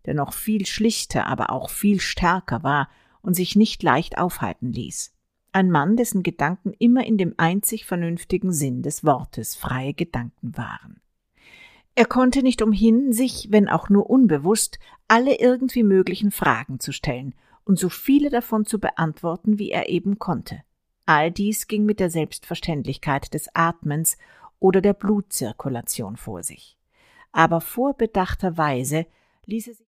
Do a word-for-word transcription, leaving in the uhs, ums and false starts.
der noch viel schlichter, aber auch viel stärker war und sich nicht leicht aufhalten ließ. Ein Mann, dessen Gedanken immer in dem einzig vernünftigen Sinn des Wortes freie Gedanken waren. Er konnte nicht umhin, sich, wenn auch nur unbewusst, alle irgendwie möglichen Fragen zu stellen und so viele davon zu beantworten, wie er eben konnte. All dies ging mit der Selbstverständlichkeit des Atmens oder der Blutzirkulation vor sich. Aber vorbedachterweise ließ er sich